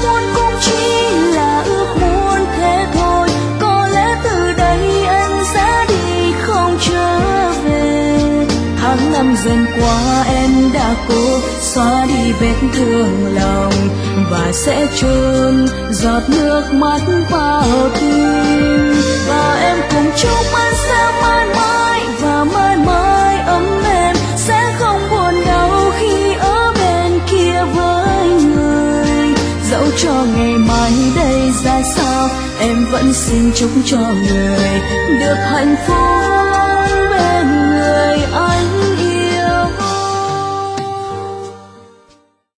muốn cũng chỉ là ước muốn thế thôi. Có lẽ từ đây anh sẽ đi không trở về. Tháng năm dần qua em đã cố xóa đi vết thương lòng và sẽ chôn giọt nước mắt vào tim. Và em cùng chúc anh sẽ mãi mãi và mãi mãi ấm êm, sẽ không buồn đau khi ở bên kia với người. Dẫu cho ngày mai đây ra sao, em vẫn xin chúc cho người được hạnh phúc bên người anh.